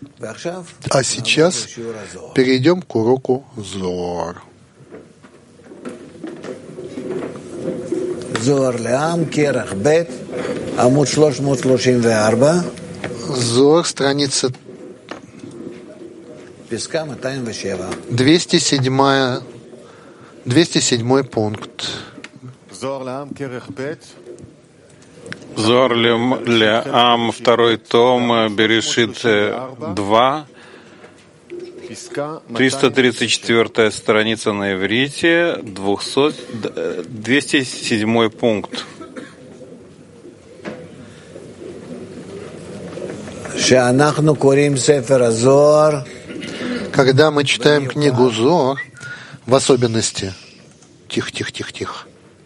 А сейчас перейдем к уроку Зоар. Зоар Леам, Керах Бет, Амуд 334. Зоар, страница 207 пункт. Зоар Леам, второй том, Берешит 2, 334 страница на иврите, 207 пункт. Когда мы читаем книгу Зоар, в особенности, тихо,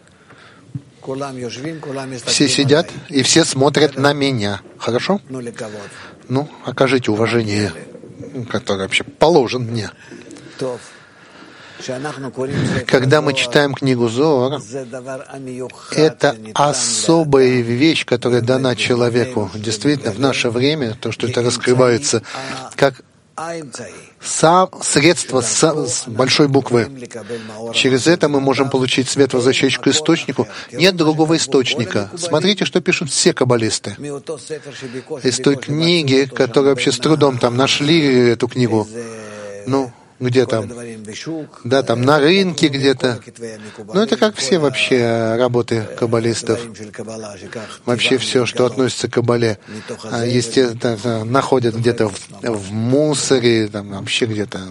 все сидят и все смотрят на меня. Хорошо? Ну, окажите уважение, которое вообще положено мне. Когда мы читаем книгу Зоар, это особая вещь, которая дана человеку. Действительно, в наше время, то, что это раскрывается как средство с большой буквы. Через это мы можем получить свет, возвращающий к источнику. Нет другого источника. Смотрите, что пишут все каббалисты. Из той книги, которую вообще с трудом там нашли эту книгу. Ну, где там? Да, там на рынке где-то. Ну, это как все вообще работы каббалистов. Вообще все, что относится к каббале, естественно, находят где-то в мусоре, там вообще где-то.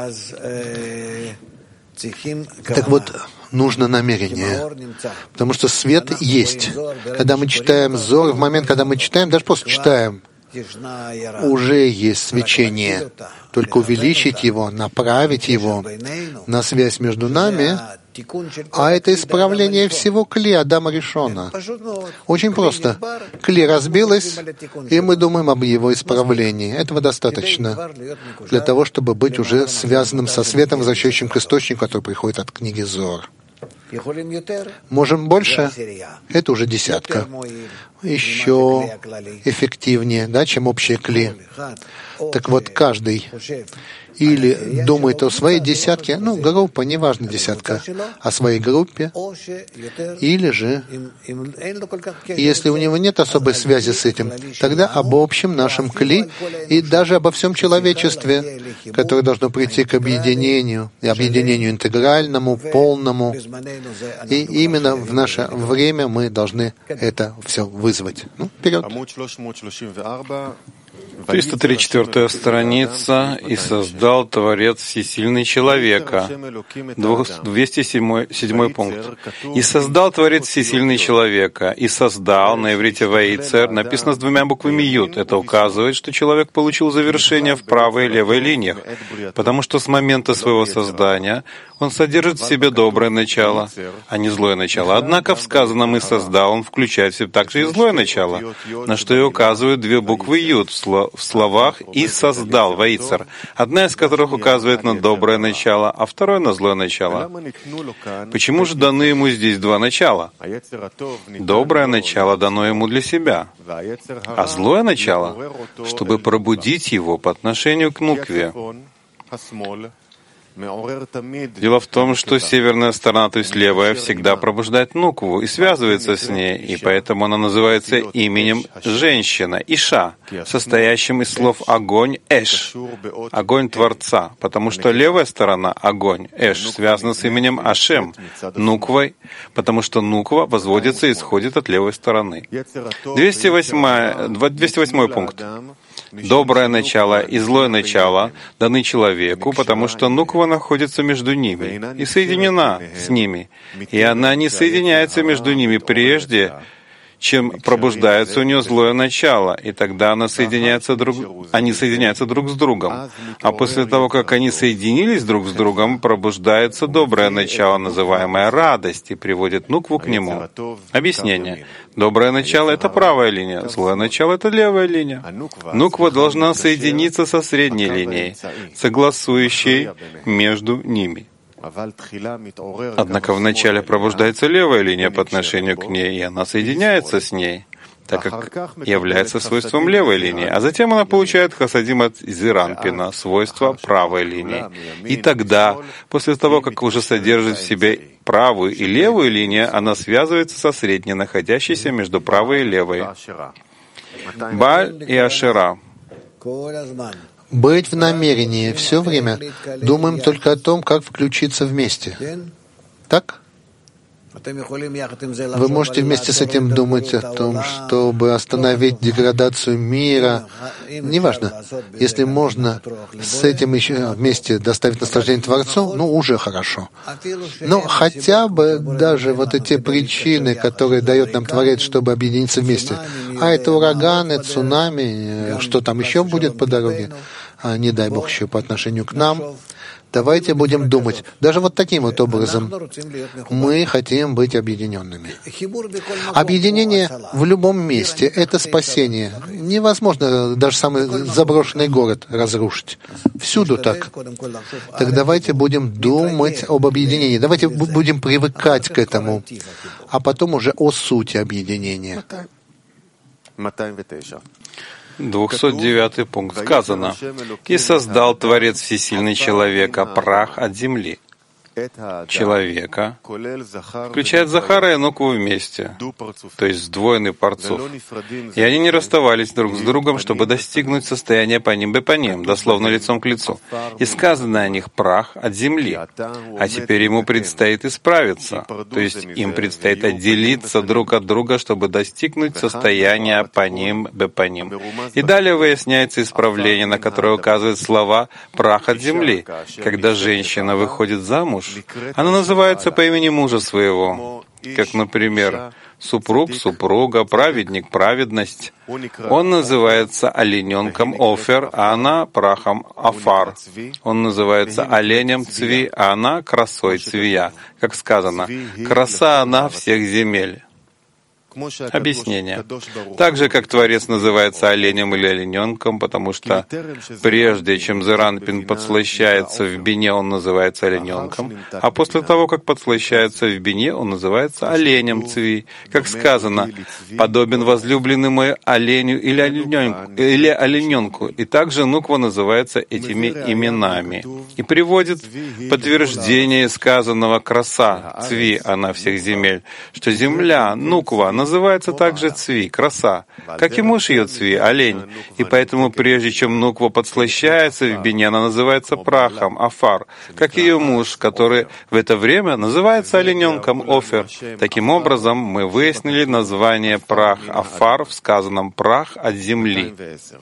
Так вот, нужно намерение, потому что свет есть. Когда мы читаем Зоар, в момент, когда мы читаем, даже просто читаем, уже есть свечение. Только увеличить его, направить его на связь между нами, а это исправление всего кли Адама Ришона. Очень просто. Кли разбилось, и мы думаем об его исправлении. Этого достаточно для того, чтобы быть уже связанным со светом, возвращающим к источнику, который приходит от книги Зоар. Можем больше? Это уже десятка. Еще эффективнее, да, чем общие кли. Так вот, каждый или думает о своей десятке, ну, группа, неважно десятка, о своей группе, или же, если у него нет особой связи с этим, тогда об общем нашем кли и даже обо всем человечестве, которое должно прийти к объединению, и объединению интегральному, полному. И именно в наше время мы должны это все вызвать. Ну, вперед. 334 страница. «И создал Творец Всесильный человека». 207 пункт. «И создал Творец Всесильный человека». «И создал» на иврите «ваицер» написано с двумя буквами «ют». Это указывает, что человек получил завершение в правой и левой линиях, потому что с момента своего создания он содержит в себе доброе начало, а не злое начало. Однако в сказанном «и создал» он включает в себя также и злое начало, на что и указывают две буквы «ют» в словах «и создал» «ваицер», одна из которых указывает на доброе начало, а второе на злое начало. Почему же даны ему здесь два начала? Доброе начало дано ему для себя, а злое начало, чтобы пробудить его по отношению к нукве. Дело в том, что северная сторона, то есть левая, всегда пробуждает нукву и связывается с ней, и поэтому она называется именем женщина, Иша, состоящим из слов огонь, Эш, огонь Творца, потому что левая сторона, огонь, Эш, связана с именем Ашем, нуквой, потому что нуква возводится и исходит от левой стороны. 208 пункт. Доброе начало и злое начало даны человеку, потому что нуква находится между ними и соединена с ними, и она не соединяется между ними прежде, чем пробуждается у нее злое начало, и тогда они соединяются друг с другом. А после того, как они соединились друг с другом, пробуждается доброе начало, называемое радость, и приводит нукву к нему. Объяснение. Доброе начало — это правая линия, злое начало — это левая линия. Нуква должна соединиться со средней линией, согласующей между ними. Однако вначале пробуждается левая линия по отношению к ней, и она соединяется с ней. так как является свойством левой линии, а затем она получает хасадим от зиранпина, свойство правой линии. И тогда, после того, как уже содержит в себе правую и левую линию, она связывается со средней, находящейся между правой и левой. Бааль и Ашера. Быть в намерении все время. Думаем только о том, как включиться вместе. Так? Вы можете вместе с этим думать о том, чтобы остановить деградацию мира. Неважно. Если можно с этим еще вместе доставить наслаждение Творцу, уже хорошо. Но хотя бы даже вот эти причины, которые дает нам Творец, чтобы объединиться вместе. А это ураганы, цунами, что там еще будет по дороге, не дай Бог еще по отношению к нам. Давайте будем думать, даже вот таким вот образом. Мы хотим быть объединенными. Объединение в любом месте — это спасение. Невозможно даже самый заброшенный город разрушить. Всюду так. Так давайте будем думать об объединении. Давайте будем привыкать к этому, а потом уже о сути объединения. 209 пункт. Сказано: «И создал Творец Всесильный человека, прах от земли». Человека включает Захара и Нукву вместе, то есть сдвоенный парцуф. И они не расставались друг с другом, чтобы достигнуть состояния паним бепаним, дословно лицом к лицу. И сказано о них прах от земли. А теперь ему предстоит исправиться, то есть им предстоит отделиться друг от друга, чтобы достигнуть состояния паним бепаним. И далее выясняется исправление, на которое указывают слова прах от земли. Когда женщина выходит замуж, она называется по имени мужа своего, как, например, супруг, супруга, праведник, праведность. Он называется олененком Офер, а она прахом Афар. Он называется оленем Цви, а она красой Цвия. Как сказано, краса она всех земель. Объяснение. Так же, как Творец называется оленем или олененком, потому что прежде чем Зеранпин подслащается в бине, он называется олененком, а после того, как подслащается в бине, он называется оленем Цви. Как сказано, подобен возлюбленный мой оленю или олененку. И также Нуква называется этими именами. И приводит подтверждение сказанного краса, Цви, она всех земель, что земля, Нуква, называется также Цви, краса, как и муж ее Цви, олень. И поэтому, прежде чем Нуква подслащается в бине, она называется прахом, Афар, как ее муж, который в это время называется олененком Офер. Таким образом, мы выяснили название прах Афар в сказанном прах от земли.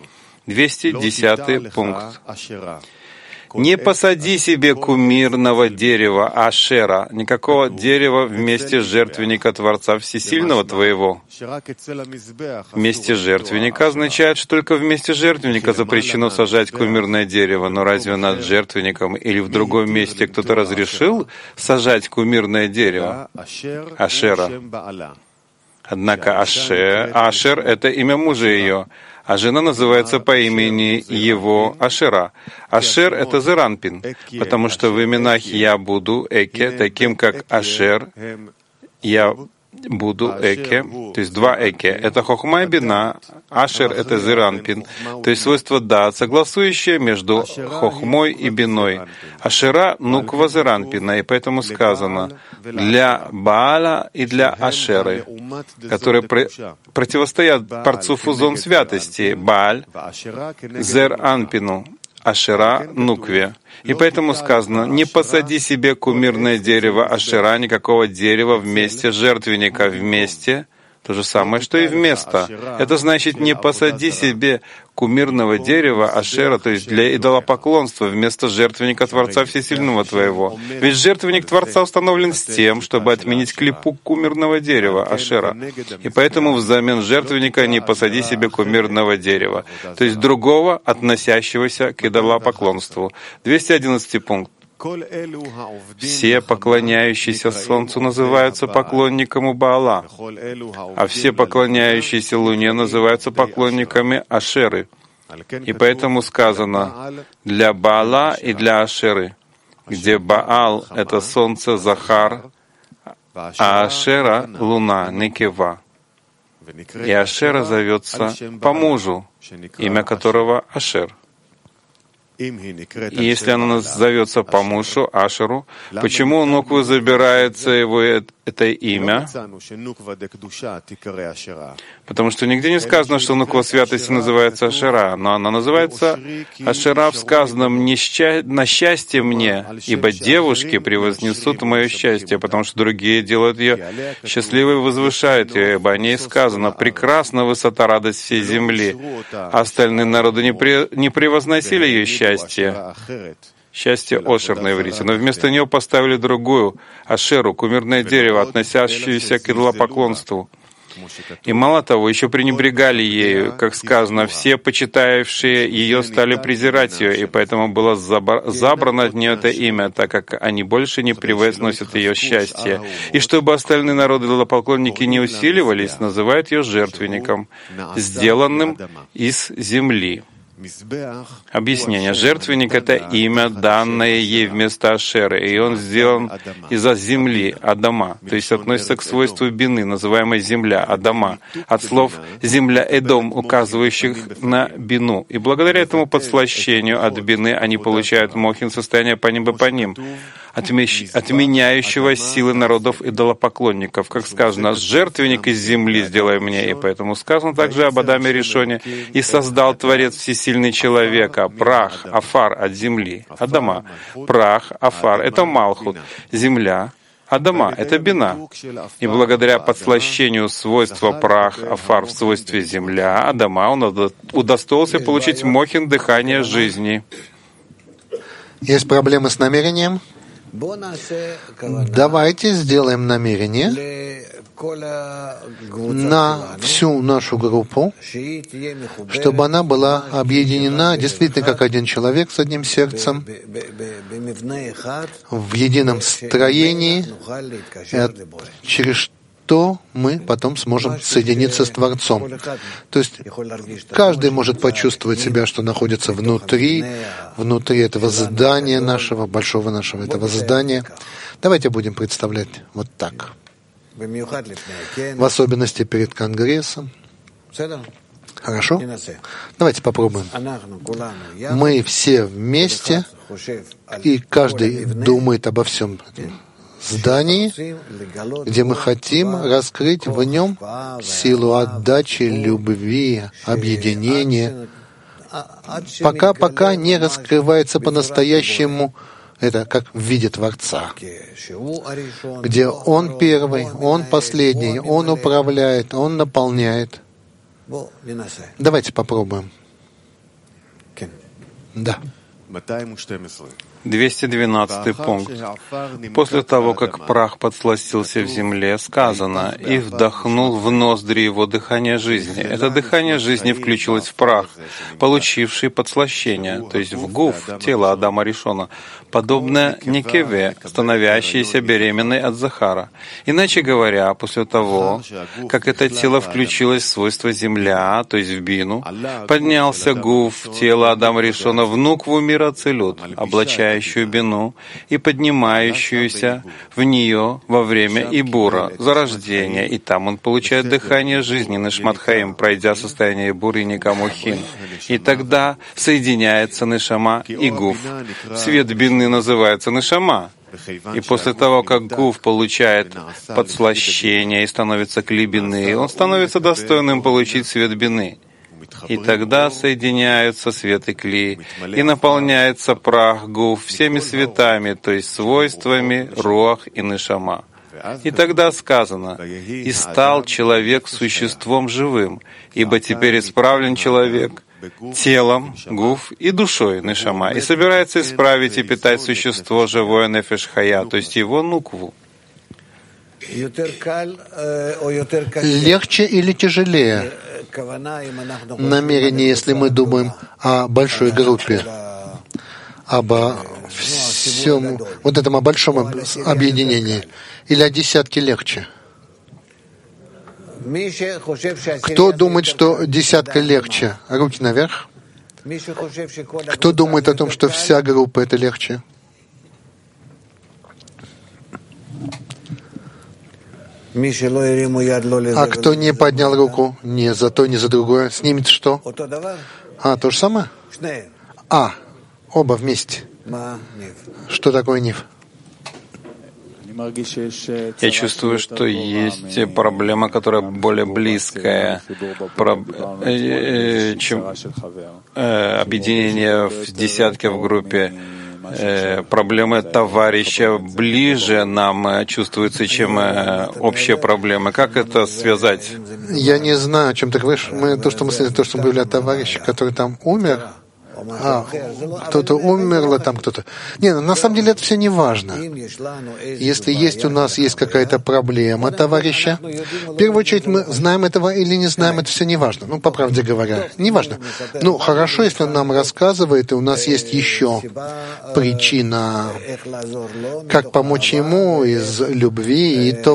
210 пункт. Не посади себе кумирного дерева Ашера, никакого дерева вместе жертвенника Творца Всесильного твоего. Вместе жертвенника означает, что только вместе жертвенника запрещено сажать кумирное дерево, но разве над жертвенником или в другом месте кто-то разрешил сажать кумирное дерево? Ашера. Однако Ашер — это имя мужа ее, а жена называется по имени его Ашера. Ашер — это Зеранпин, потому что в именах «я буду» Эке, таким как Ашер, «я буду» Эке, то есть два Эке. Это Хохма и Бина, Ашер — это Зеранпин, то есть свойство Даат, согласующее между Хохмой и Биной. Ашера — Нуква Зеранпина, и поэтому сказано для Бааля и для Ашеры, которые противостоят парцуфу зон святости, Бааль, Зер-Анпину, Ашера, Нукве. И поэтому сказано, не посади себе кумирное дерево Ашера, никакого дерева вместе жертвенника, вместе, то же самое, что и вместо. Это значит, не посади себе кумирного дерева Ашера, то есть для идолопоклонства, вместо жертвенника Творца Всесильного твоего. Ведь жертвенник Творца установлен с тем, чтобы отменить клипу кумирного дерева Ашера. И поэтому взамен жертвенника не посади себе кумирного дерева, то есть другого, относящегося к идолопоклонству. 211 пункт. Все поклоняющиеся Солнцу называются поклонником у Баала, а все поклоняющиеся Луне называются поклонниками Ашеры. И поэтому сказано для Баала и для Ашеры, где Баал — это Солнце Захар, а Ашера — Луна, Некева. И Ашера зовется по мужу, имя которого Ашер. И если она зовется по мужу, Ашеру, почему у Нуквы забирается его это имя? Потому что нигде не сказано, что Нуква святости называется Ашера, но она называется Ашера в сказанном «на счастье мне, ибо девушки превознесут мое счастье», потому что другие делают ее счастливой и возвышают ее, ибо о ней сказано «прекрасна высота радость всей земли», а остальные народы не превозносили ее счастье. Счастье Ошер на иврите, но вместо нее поставили другую, Ашеру, кумирное дерево, относящееся к идолопоклонству. И мало того, еще пренебрегали ею, как сказано, все почитавшие ее стали презирать ее, и поэтому было забрано от нее это имя, так как они больше не превозносят ее счастье. И чтобы остальные народы идолопоклонники не усиливались, называют ее жертвенником, сделанным из земли. Объяснение. Жертвенник — это имя, данное ей вместо Ашеры, и он сделан из-за земли, Адама, то есть относится к свойству бины, называемой земля, Адама, от слов «земля Эдом», указывающих на бину. И благодаря этому подслащению от бины они получают мохин, состояние паним бапаним, отменяющего силы народов идолопоклонников. Как сказано, «Жертвенник из земли сделай мне». И поэтому сказано также об Адаме Ришоне: «И создал Творец всесильный человека, прах, афар от земли». Адама. Прах, афар — это Малхут, земля. Адама — это бина. И благодаря подслащению свойства прах, афар в свойстве земля, Адама, он удостоился получить мохин дыхания жизни. Есть проблемы с намерением? Давайте сделаем намерение на всю нашу группу, чтобы она была объединена действительно как один человек с одним сердцем, в едином строении, через что мы потом сможем соединиться с Творцом. То есть каждый может почувствовать себя, что находится внутри этого здания нашего, большого нашего этого здания. Давайте будем представлять вот так. В особенности перед Конгрессом. Хорошо? Давайте попробуем. Мы все вместе, и каждый думает обо всем здании, где мы хотим раскрыть в нем силу отдачи, любви, объединения, пока не раскрывается по-настоящему это как в виде Творца, где Он первый, Он последний, Он управляет, Он наполняет. Давайте попробуем. Да. 212 пункт. После того, как прах подсластился в земле, сказано: «И вдохнул в ноздри его дыхание жизни». Это дыхание жизни включилось в прах, получивший подслащение, то есть в гуф, тело Адама Ришона, подобное Некеве, становящееся беременной от Захара. Иначе говоря, после того, как это тело включилось в свойство земля, то есть в бину, поднялся гуф, тело Адама Ришона, в нукву мира Целют, облачающую бину и поднимающуюся в нее во время Ибура, зарождения, и там он получает дыхание жизни Нишмат-Хаим, пройдя состояние Ибура и Никамухин. И тогда соединяется Нишама и Гуф. Свет бины называется Нишама. И после того, как Гуф получает подслащение и становится кли бины, он становится достойным получить свет бины. И тогда соединяются свет и кли, и наполняется прах гуф всеми светами, то есть свойствами руах и нишама. И тогда сказано: «И стал человек существом живым, ибо теперь исправлен человек телом, гуф и душой нишама, и собирается исправить и питать существо живое нефеш хая, то есть его нукву». Легче или тяжелее намерение, если мы думаем о большой группе, обо всем, вот этом о большом объединении, или о десятке легче? Кто думает, что десятка легче? Руки наверх. Кто думает о том, что вся группа — это легче? А кто не поднял руку ни за то, ни за другое, снимет что? То же самое? Оба вместе. Что такое нив? Я чувствую, что есть проблема, которая более близкая, чем объединение в десятки в группе. Проблемы товарища ближе нам чувствуются, чем общие проблемы. Как это связать? Я не знаю, о чем ты говоришь. То, что мы говорили о товарище, который там умер, кто-то умер, там кто-то. На самом деле это все не важно. Если у нас есть какая-то проблема товарища, в первую очередь мы знаем этого или не знаем, это все не важно. По правде говоря, не важно. Хорошо, если он нам рассказывает, и у нас есть еще причина, как помочь ему из любви, и то,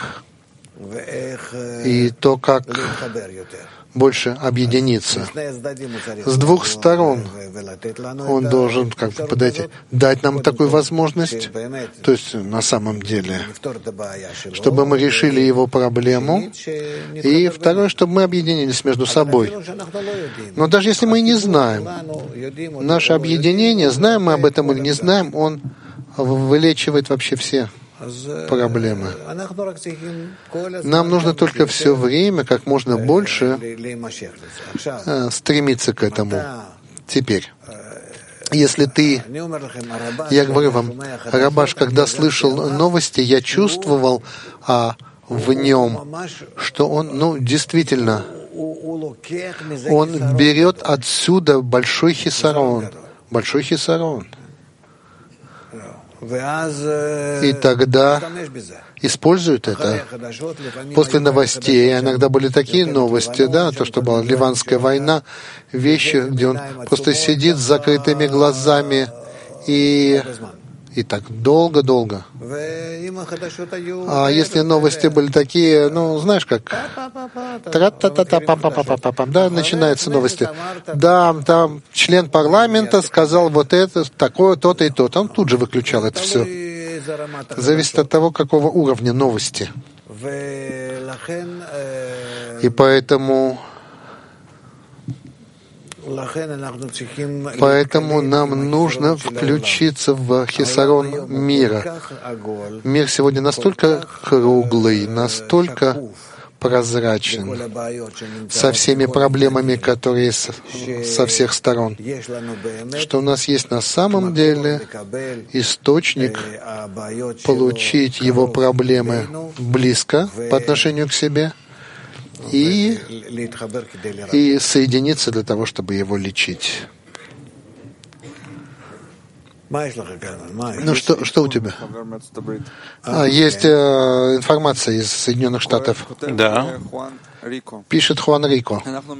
как больше объединиться. С двух сторон он должен дать нам такую возможность, то есть на самом деле, чтобы мы решили его проблему, и второе, чтобы мы объединились между собой. Но даже если мы не знаем наше объединение, знаем мы об этом или не знаем, он вылечивает вообще все проблемы. Нам нужно только все время, как можно больше стремиться к этому. Теперь, если я говорю вам, Рабаш, когда слышал новости, я чувствовал в нем, что он, действительно, он берет отсюда большой хисарон. Большой хисарон. И тогда используют это. После новостей, иногда были такие новости, то, что была Ливанская война, вещи, где он просто сидит с закрытыми глазами и так долго-долго. А если новости были такие, знаешь как, начинаются новости. Там член парламента сказал вот это, такое, то-то и то-то. Он тут же выключал это все. Зависит от того, какого уровня новости. И поэтому нам нужно включиться в хисарон мира. Мир сегодня настолько круглый, настолько прозрачен, со всеми проблемами, которые со всех сторон, что у нас есть на самом деле источник получить его проблемы близко по отношению к себе и соединиться для того, чтобы его лечить. Что у тебя? Есть информация из Соединенных Штатов. Да. Пишет Хуан Рико.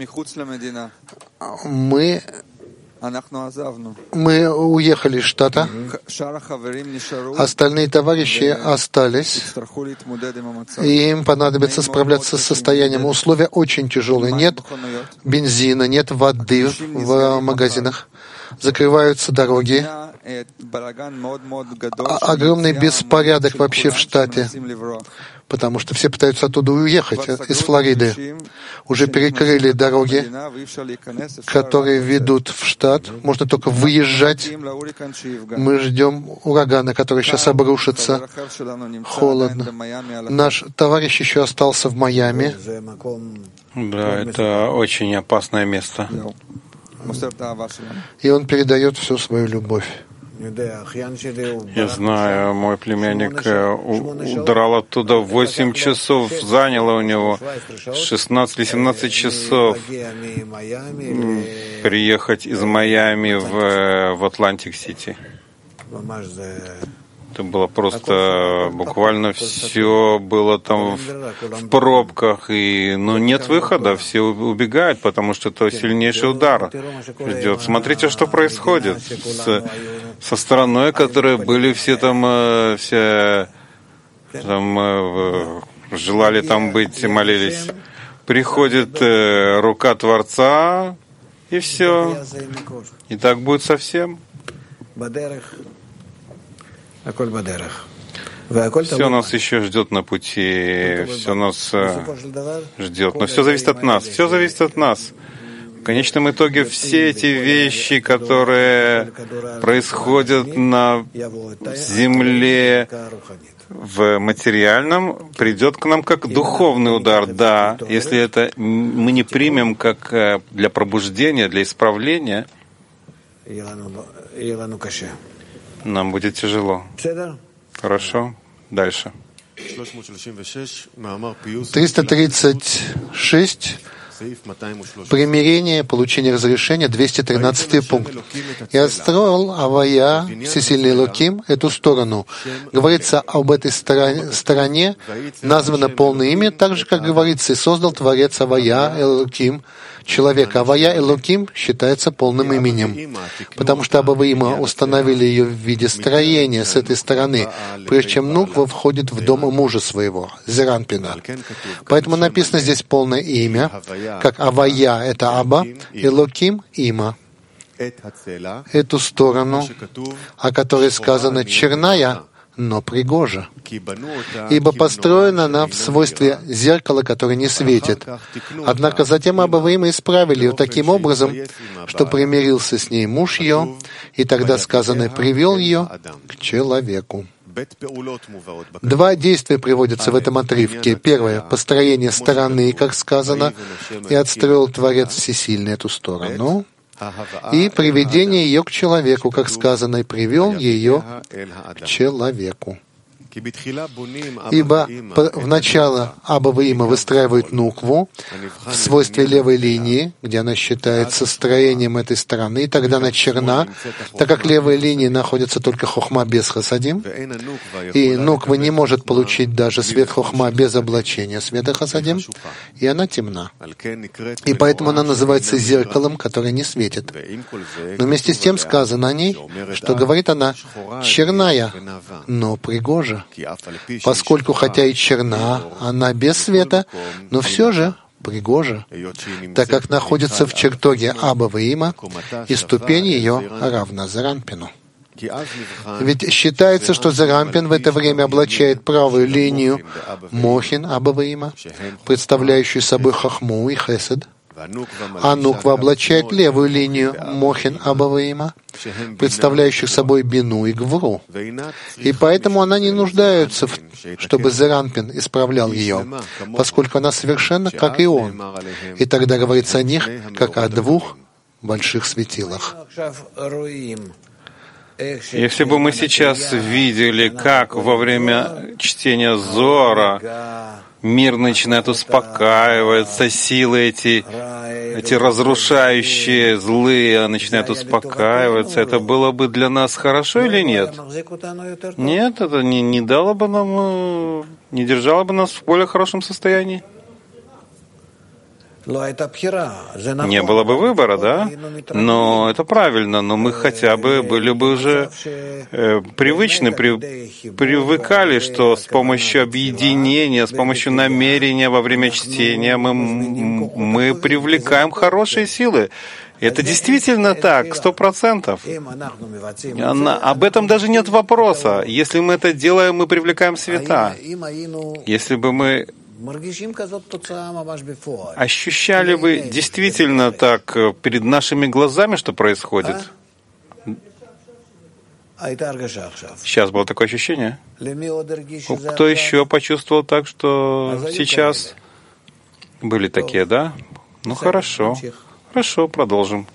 Мы уехали из штата, остальные товарищи остались, и им понадобится справляться с состоянием. Условия очень тяжелые. Нет бензина, нет воды в магазинах, закрываются дороги, огромный беспорядок вообще в штате, потому что все пытаются оттуда уехать, из Флориды. Уже перекрыли дороги, которые ведут в штат. Можно только выезжать. Мы ждем урагана, который сейчас обрушится. Холодно. Наш товарищ еще остался в Майами. Да, это очень опасное место. И он передает всю свою любовь. Я знаю, мой племянник удрал оттуда 8 часов, заняло у него 16 или 17 часов приехать из Майами в Атлантик-Сити. Это было просто буквально все было там в пробках, и нет выхода, все убегают, потому что это сильнейший удар идет. Смотрите, что происходит со страной, которые были все желали там быть, молились. Приходит рука Творца, и все. И так будет совсем. Все нас еще ждет на пути, все нас ждет. Но все зависит от нас, все зависит от нас. В конечном итоге все эти вещи, которые происходят на земле, в материальном, придет к нам как духовный удар. Да, если это мы не примем как для пробуждения, для исправления, нам будет тяжело. Хорошо? Дальше. 336. Примирение, получение разрешения, 213 пункт. «Я строил Авая, всесильный Элоким, эту сторону». Говорится об этой стороне, названо полное имя, так же, как говорится, «И создал Творец Авая, Элоким». Человек Авая Элоким считается полным именем, потому что Абаваима установили ее в виде строения с этой стороны, прежде чем Нуква входит в дом мужа своего, Зеранпина. Поэтому написано здесь полное имя, как Авая — это Аба, Элоким — Има. Эту сторону, о которой сказано «черная», но пригожа, ибо построена она в свойстве зеркала, которое не светит. Однако затем Абаваима исправили ее таким образом, что примирился с ней муж ее, и тогда сказано «привел ее к человеку». Два действия приводятся в этом отрывке. Первое — построение стороны, как сказано, «И отстроил Творец Всесильный эту сторону». И приведение ее к человеку, как сказано, и привел ее к человеку. Ибо вначале Абаваима выстраивают нукву в свойстве левой линии, где она считается строением этой стороны, и тогда она черна, так как левой линии находится только хохма без хасадим, и нуква не может получить даже свет хохма без облачения света хасадим, и она темна. И поэтому она называется зеркалом, которое не светит. Но вместе с тем сказано о ней, что говорит она черная, но пригожа. Поскольку, хотя и черна, она без света, но все же пригожа, так как находится в чертоге Абаваима, и ступень ее равна Зеранпину. Ведь считается, что Зеранпин в это время облачает правую линию Мохин Абаваима, представляющую собой Хахму и Хесед, а Нуква облачает левую линию Мохин Абаваима, представляющих собой Бину и Гвуру. И поэтому она не нуждается, чтобы Зеранпин исправлял ее, поскольку она совершенно как и он. И тогда говорится о них, как о двух больших светилах. Если бы мы сейчас видели, как во время чтения Зоара мир начинает успокаиваться, силы эти разрушающие, злые, начинают успокаиваться, это было бы для нас хорошо или нет? Нет, это не дало бы нам, не держало бы нас в более хорошем состоянии. Не было бы выбора, да? Но это правильно, но мы хотя бы были бы уже привычны, привыкали, что с помощью объединения, с помощью намерения во время чтения мы привлекаем хорошие силы. Это действительно так, 100%. Об этом даже нет вопроса. Если мы это делаем, мы привлекаем света. Если бы мы ощущали бы действительно так перед нашими глазами, что происходит. Сейчас было такое ощущение. Кто еще почувствовал так, что сейчас были такие, да? Ну хорошо. Хорошо, продолжим.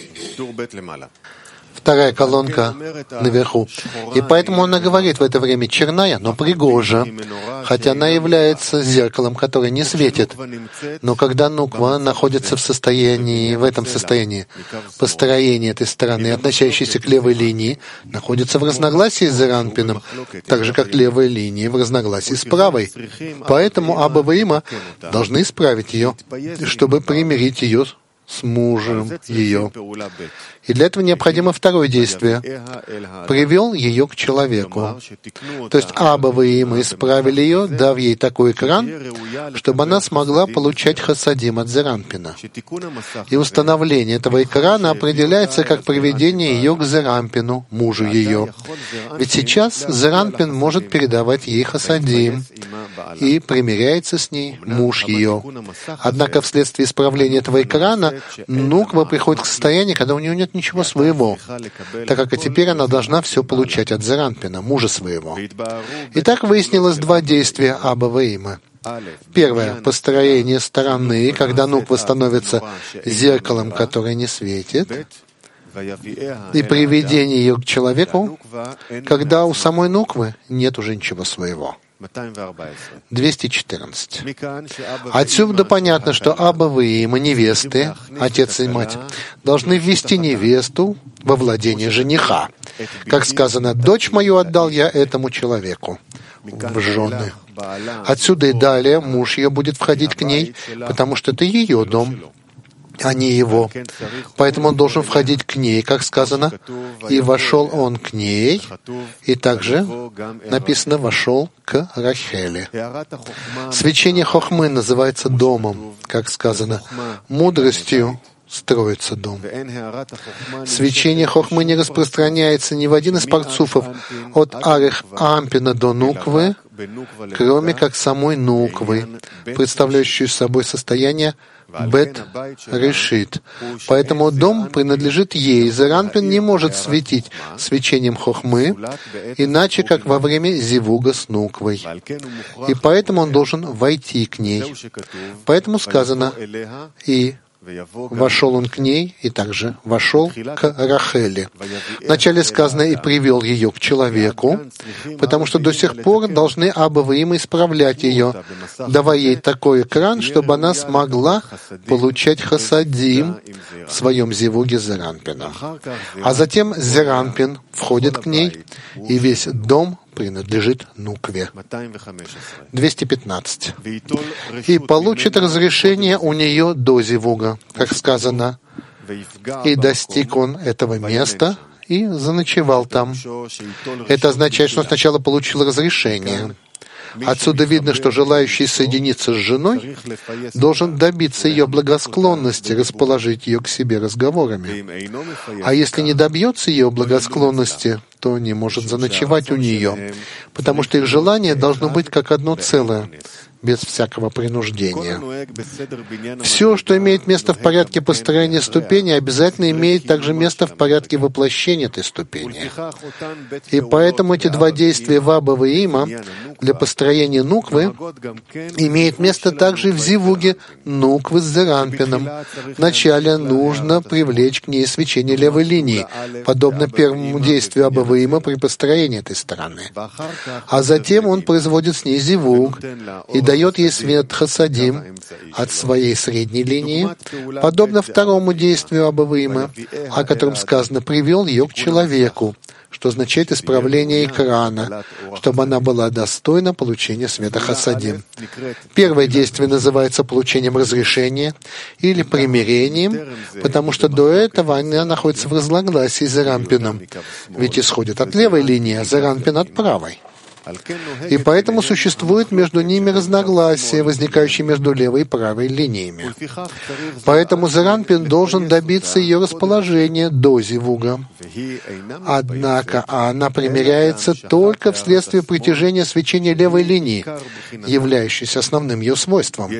Вторая колонка наверху. И поэтому она говорит в это время черная, но пригожа, хотя она является зеркалом, которое не светит. Но когда Нуква находится в этом состоянии, построение этой стороны, относящейся к левой линии, находится в разногласии с Зеранпином, так же, как левая линия в разногласии с правой. Поэтому Абаваима должны исправить ее, чтобы примирить ее с мужем ее. И для этого необходимо второе действие. Привел ее к человеку. То есть Аба Ваима исправили ее, дав ей такой экран, чтобы она смогла получать хасадим от Зеранпина. И установление этого экрана определяется как приведение ее к Зеранпину, мужу ее. Ведь сейчас Зеранпин может передавать ей хасадим, и примиряется с ней муж ее. Однако вследствие исправления этого экрана Нуква приходит к состоянию, когда у нее нет ничего своего, так как и теперь она должна все получать от Зеранпина, мужа своего. Итак, выяснилось два действия Аба Ваима. Первое — построение стороны, когда Нуква становится зеркалом, которое не светит, и приведение ее к человеку, когда у самой Нуквы нет уже ничего своего. 214. Отсюда понятно, что Аба Ваима, невесты, отец и мать, должны ввести невесту во владение жениха. Как сказано, «Дочь мою отдал я этому человеку в жены». Отсюда и далее муж ее будет входить к ней, потому что это ее дом, а не его. Поэтому он должен входить к ней, как сказано, и вошел он к ней, и также написано «вошел к Рахеле». Свечение хохмы называется домом, как сказано, мудростью строится дом. Свечение хохмы не распространяется ни в один из парцуфов от Арех Ампина до Нуквы, кроме как самой Нуквы, представляющей собой состояние Бет решит. Поэтому дом принадлежит ей. Зеранпин не может светить свечением хохмы, иначе как во время зивуга с Нуквой. И поэтому он должен войти к ней. Поэтому сказано «и вошел он к ней, и также вошел к Рахеле». Вначале сказано «и привел ее к человеку», потому что до сих пор должны Аба Ваима исправлять ее, давая ей такой экран, чтобы она смогла получать хасадим в своем зивуге с Зеранпином. А затем Зеранпин входит к ней, и весь дом принадлежит Нукве. 215. «И получит разрешение у нее до зивуга», как сказано, «и достиг он этого места и заночевал там». Это означает, что он сначала получил разрешение. Отсюда видно, что желающий соединиться с женой должен добиться ее благосклонности, расположить ее к себе разговорами. А если не добьется ее благосклонности, то не может заночевать у нее, потому что их желание должно быть как одно целое, без всякого принуждения. Все, что имеет место в порядке построения ступени, обязательно имеет также место в порядке воплощения этой ступени. И поэтому эти два действия Аба Ваима для построения Нуквы имеют место также в зивуге Нуквы с Зеранпином. Вначале нужно привлечь к ней свечение левой линии, подобно первому действию Аба Ваима при построении этой стороны. А затем он производит с ней зивуг и дает ей свет хасадим от своей средней линии, подобно второму действию Аба Ваима, о котором сказано «привел ее к человеку», что означает исправление экрана, чтобы она была достойна получения света хасадим. Первое действие называется получением разрешения или примирением, потому что до этого она находится в разногласии с Зеранпином, ведь исходит от левой линии, а Зеранпин от правой. И поэтому существует между ними разногласия, возникающие между левой и правой линиями. Поэтому Зеранпин должен добиться ее расположения до зивуга. Однако она примиряется только вследствие притяжения свечения левой линии, являющейся основным ее свойством.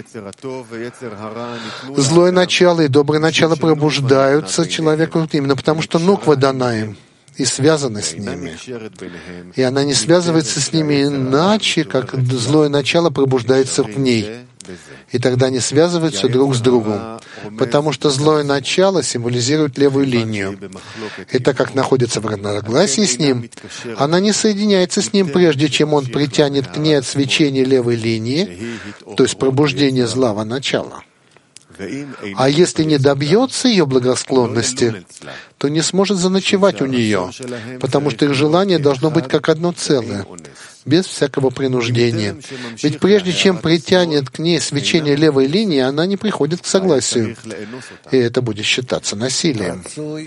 Злое начало и доброе начало пробуждаются человеку именно потому, что Нуква дана им и связана с ними. И она не связывается с ними иначе, как злое начало пробуждается в ней. И тогда они связываются друг с другом, потому что злое начало символизирует левую линию. И так как находится в разногласии с ним, она не соединяется с ним, прежде чем он притянет к ней от свечения левой линии, то есть пробуждение злого начала. А если не добьется ее благосклонности, то не сможет заночевать у нее, потому что их желание должно быть как одно целое, без всякого принуждения. Ведь прежде чем притянет к ней свечение левой линии, она не приходит к согласию, и это будет считаться насилием.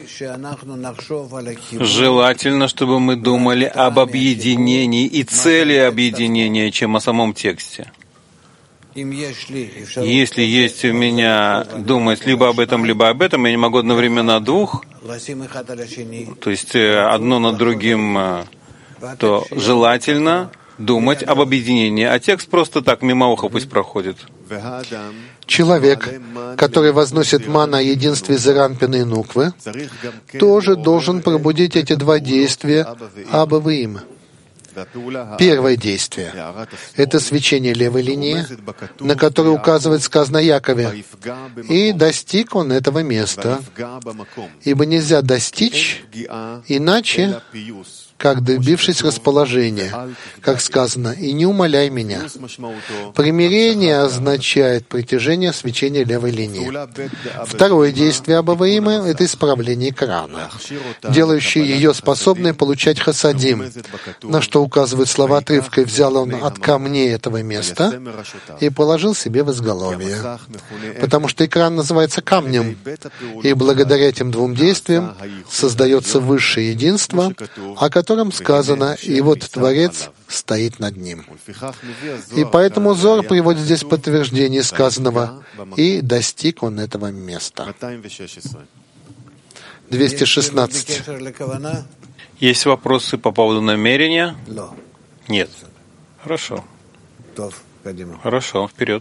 Желательно, чтобы мы думали об объединении и цели объединения, чем о самом тексте. Если есть у меня думать либо об этом, я не могу одновременно двух, то есть одно над другим, то желательно думать об объединении, а текст просто так мимо уха пусть проходит. Человек, который возносит ман о единстве Зеранпина и Нуквы, тоже должен пробудить эти два действия Аба Ваим. Первое действие — это свечение левой линии, на которое указывает сказано Якове, и достиг он этого места, ибо нельзя достичь иначе, как добившись расположения, как сказано, «И не умаляй меня». Примирение означает притяжение свечения левой линии. Второе действие Аба Ваима — это исправление Корана, делающее ее способной получать хасадим, на что указывают слова отрывка, «И взял он от камней этого места и положил себе в изголовье». Потому что экран называется камнем, и благодаря этим двум действиям создается высшее единство, о котором сказано, и вот Творец стоит над ним. И поэтому Зоар приводит здесь подтверждение сказанного, и достиг он этого места. 216. Есть вопросы по поводу намерения? Нет. Хорошо. Хорошо, вперед.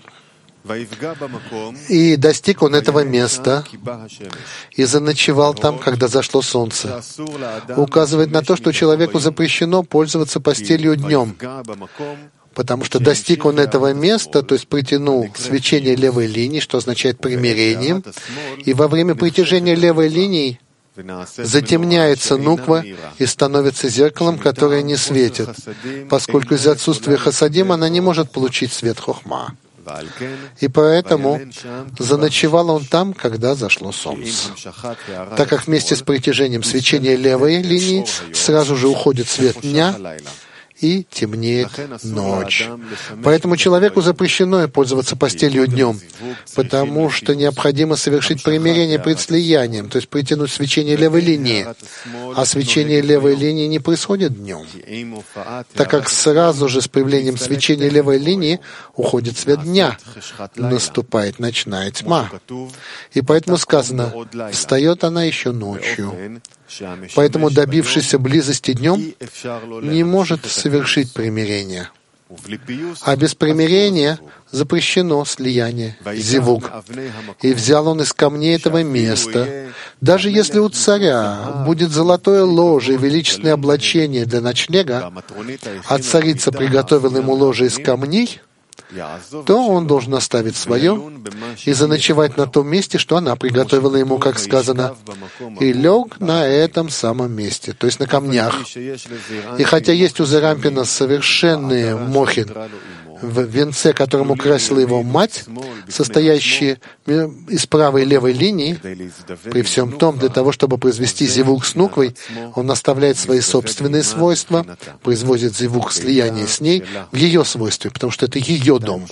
И достиг он этого места и заночевал там, когда зашло солнце. Указывает на то, что человеку запрещено пользоваться постелью днем, потому что достиг он этого места, то есть притянул свечение левой линии, что означает примирением, и во время притяжения левой линии затемняется нуква и становится зеркалом, которое не светит, поскольку из-за отсутствия хасадим она не может получить свет хохма. И поэтому заночевал он там, когда зашло солнце. Так как вместе с притяжением свечения левой линии сразу же уходит свет дня, и темнеет ночь. Поэтому человеку запрещено пользоваться постелью днем, потому что необходимо совершить примирение пред слиянием, то есть притянуть свечение левой линии. А свечение левой линии не происходит днем, так как сразу же с появлением свечения левой линии уходит свет дня, наступает ночная тьма. И поэтому сказано, встает она еще ночью. Поэтому добившийся близости днем не может совершить примирение. А без примирения запрещено слияние, зивуг. И взял он из камней этого места. Даже если у царя будет золотое ложе и величественное облачение для ночлега, а царица приготовила ему ложе из камней, то он должен оставить свое и заночевать на том месте, что она приготовила ему, как сказано, и лег на этом самом месте, то есть на камнях. И хотя есть у Зеранпина совершенные мохин в венце, которым украсила его мать, состоящие из правой и левой линии, при всем том, для того, чтобы произвести зивук с нуквой, он оставляет свои собственные свойства, производит зивук слияния с ней в ее свойстве, потому что это ее дом.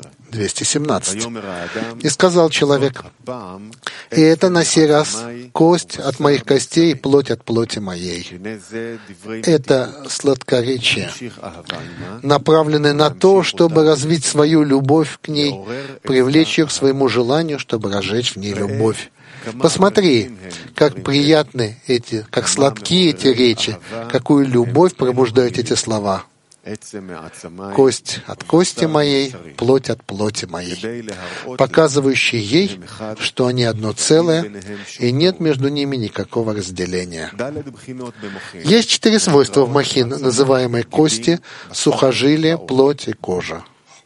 217. И сказал человек, и это на сей раз кость от моих костей и плоть от плоти моей. Это сладкоречие, направленное на то, чтобы развить свою любовь к ней, привлечь ее к своему желанию, чтобы разжечь в ней любовь. Посмотри, как приятны эти, как сладкие эти речи, какую любовь пробуждают эти слова. Кость от кости моей, плоть от плоти моей, показывающие ей, что они одно целое, и нет между ними никакого разделения. Есть 4 свойства в махин, называемые кости, сухожилия, плоть и кожа.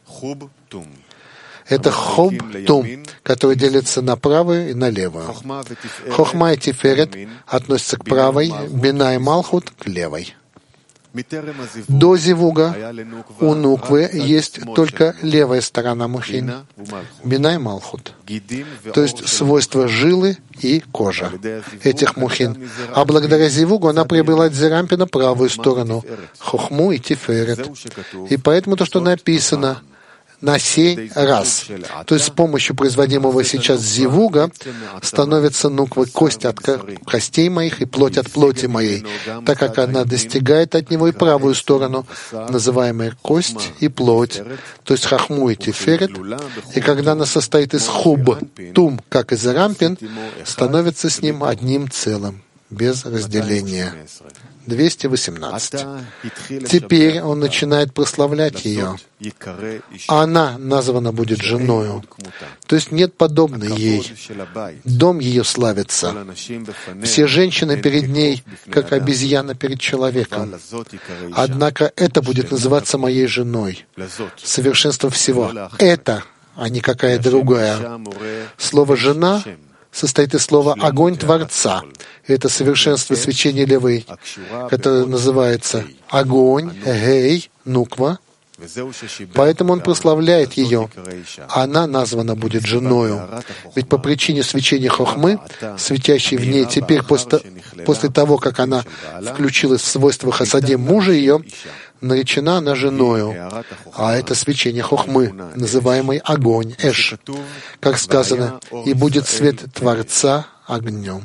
Это хоб-тум, который делится на правую и на левую. Хохма и тиферет относятся к правой, бина и малхут — к левой. До зивуга у нуквы есть только левая сторона мухин, бина и малхут, то есть свойства жилы и кожа этих мухин. А благодаря зивугу она приобрела дзерампина правую сторону, хохму и тиферет. И поэтому то, что написано на сей раз. То есть с помощью производимого сейчас зивуга становится нуквой кость от костей моих и плоть от плоти моей, так как она достигает от него и правую сторону, называемая кость и плоть, то есть хахму и тиферет, и когда она состоит из хуб, тум, как и зарампин, становится с ним одним целым, без разделения. 218. Теперь он начинает прославлять ее. Она названа будет женою. То есть нет подобной ей. Дом ее славится. Все женщины перед ней, как обезьяна перед человеком. Однако это будет называться моей женой. Совершенство всего. Это, а не какая другая. Слово «жена» состоит из слова «огонь Творца». Это совершенство свечения левой, которое называется огонь, гей, нуква. Поэтому он прославляет ее. Она названа будет женою. Ведь по причине свечения хохмы, светящей в ней теперь после того, как она включилась в свойства хасадим мужа ее, наречена она женою. А это свечение хохмы, называемый огонь, эш. Как сказано, и будет свет Творца огнем.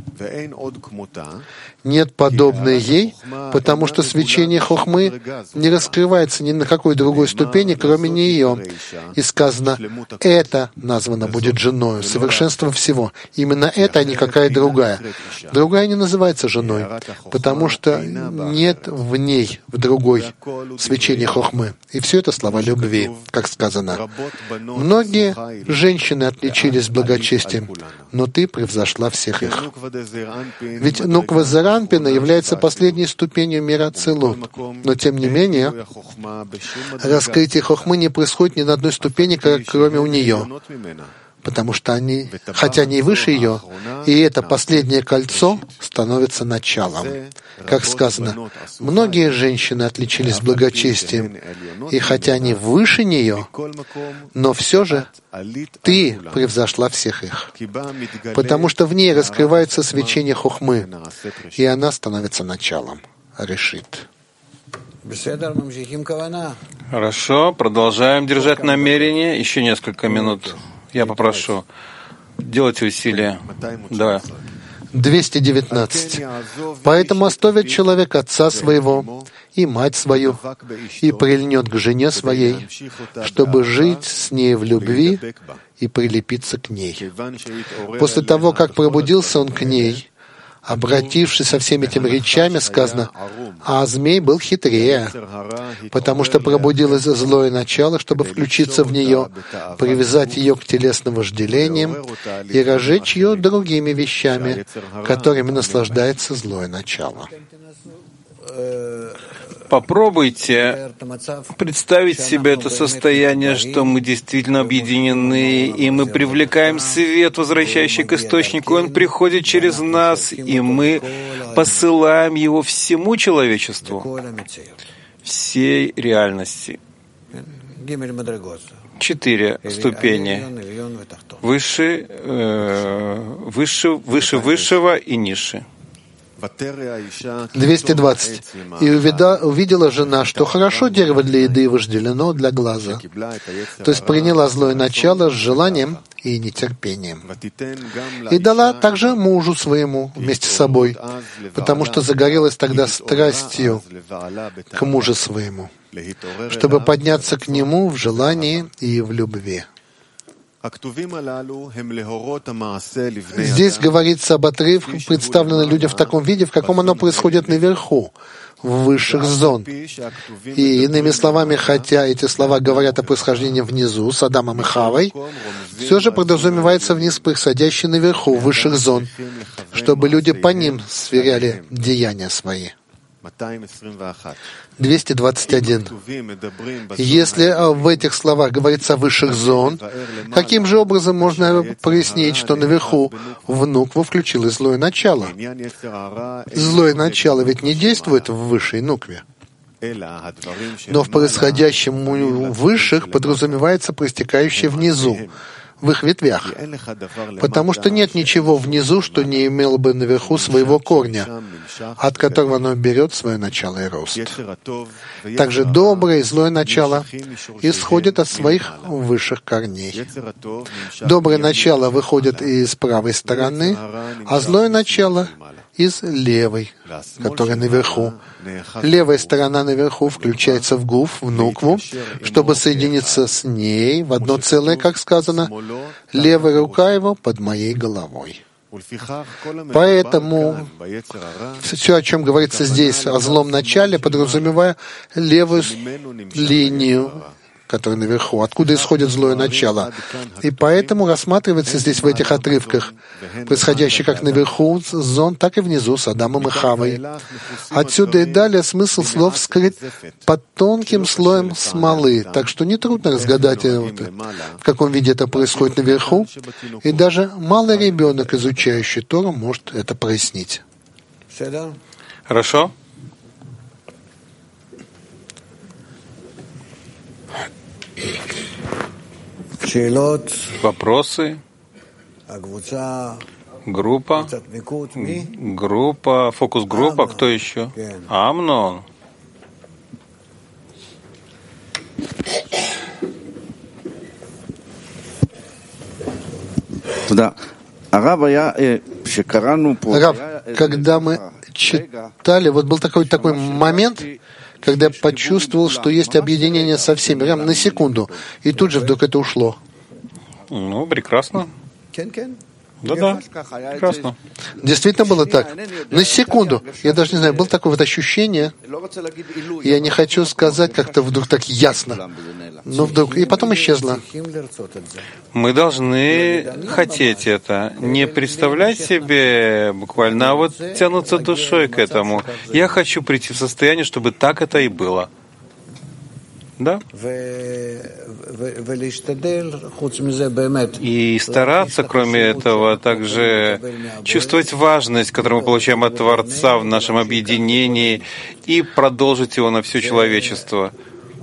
Нет подобной ей, потому что свечение хохмы не раскрывается ни на какой другой ступени, кроме нее. И сказано, это названо будет женою, совершенством всего. Именно это, а не какая другая. Другая не называется женой, потому что нет в ней, в другой, свечения хохмы. И все это слова любви, как сказано. Многие женщины отличились благочестием, но ты превзошла всех их. Ведь нуква Зарампина является последней ступенью мира Ацилут. Но, тем не менее, раскрытие хохмы не происходит ни на одной ступени, кроме у нее. Потому что они, хотя они и выше ее, и это последнее кольцо становится началом. Как сказано, многие женщины отличились благочестием, и хотя они выше нее, но все же ты превзошла всех их, потому что в ней раскрывается свечение хохмы, и она становится началом. Решит. Хорошо, продолжаем держать намерение. Еще несколько минут. Я попрошу. Делайте усилия. Давай. 219. Поэтому оставит человек отца своего и мать свою, и прильнет к жене своей, чтобы жить с ней в любви и прилепиться к ней. После того, как пробудился он к ней, обратившись со всеми этими речами, сказано, а змей был хитрее, потому что пробудилось злое начало, чтобы включиться в нее, привязать ее к телесным вожделениям и разжечь ее другими вещами, которыми наслаждается злое начало. Попробуйте представить себе это состояние, что мы действительно объединены, и мы привлекаем свет, возвращающий к источнику, он приходит через нас, и мы посылаем его всему человечеству, всей реальности. 4 ступени. Выше высшего и ниже. 220. «И увидела жена, что хорошо дерево для еды вожделено для глаза». То есть приняла злое начало с желанием и нетерпением. «И дала также мужу своему вместе с собой, потому что загорелась тогда страстью к мужу своему, чтобы подняться к нему в желании и в любви». Здесь говорится об отрывке, представленном людям в таком виде, в каком оно происходит наверху, в высших зон. И иными словами, хотя эти слова говорят о происхождении внизу, с Адамом и Хавой, все же подразумевается вниз происходящее наверху, в высших зон, чтобы люди по ним сверяли деяния свои. 221. Если в этих словах говорится о высших зон, каким же образом можно прояснить, что наверху в нукву включилось злое начало? Злое начало ведь не действует в высшей нукве. Но в происходящем у высших подразумевается проистекающее внизу, в их ветвях, потому что нет ничего внизу, что не имело бы наверху своего корня, от которого оно берет свое начало и рост. Также доброе и злое начало исходят от своих высших корней. Доброе начало выходит из правой стороны, а злое начало — из левой, которая наверху. Левая сторона наверху включается в гуф, в нукву, чтобы соединиться с ней в одно целое, как сказано, левая рука его под моей головой. Поэтому все, о чем говорится здесь, о злом начале, подразумевая левую линию, которая наверху, откуда исходит злое начало. И поэтому рассматривается здесь в этих отрывках, происходящее как наверху с зон, так и внизу с Адамом и Хавой. Отсюда и далее смысл слов скрыт под тонким слоем смолы, так что нетрудно разгадать, в каком виде это происходит наверху, и даже малый ребенок, изучающий Тору, может это прояснить. Хорошо? Вопросы? Группа? Фокус-группа, кто еще? Амнон. Рав, когда мы читали, вот был такой момент, когда я почувствовал, что есть объединение со всеми, прям на секунду, и тут же вдруг это ушло. Ну, прекрасно. Да-да, прекрасно. Действительно было так. На секунду. Я даже не знаю, было такое вот ощущение. Я не хочу сказать как-то вдруг так ясно. Но вдруг... И потом исчезло. Мы должны хотеть это. Не представлять себе буквально, а вот тянуться душой к этому. Я хочу прийти в состояние, чтобы так это и было. Да? И стараться, кроме этого, также чувствовать важность, которую мы получаем от Творца в нашем объединении, и продолжить его на все человечество.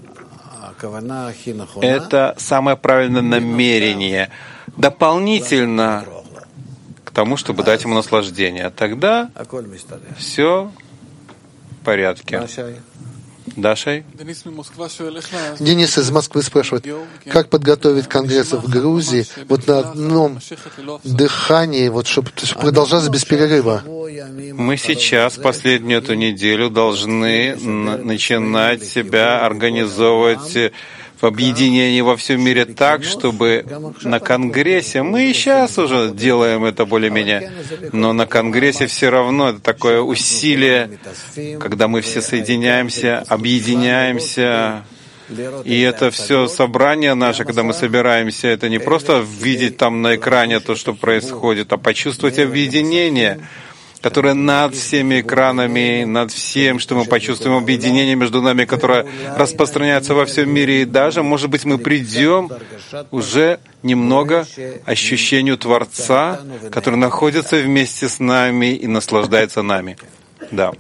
Это самое правильное намерение, дополнительно к тому, чтобы дать ему наслаждение. Тогда все в порядке. Дашей? Денис из Москвы спрашивает, как подготовить конгресс в Грузии вот на одном дыхании, вот, чтобы продолжалось без перерыва? Мы сейчас, последнюю эту неделю, должны начинать себя организовывать в объединении во всем мире так, чтобы на Конгрессе, мы и сейчас уже делаем это более-менее, но на Конгрессе все равно это такое усилие, когда мы все соединяемся, объединяемся, и это все собрание наше, когда мы собираемся, это не просто видеть там на экране то, что происходит, а почувствовать объединение, которое над всеми экранами, над всем, что мы почувствуем объединение между нами, которое распространяется во всем мире. И даже, может быть, мы придем уже немного ощущению Творца, который находится вместе с нами и наслаждается нами. Да.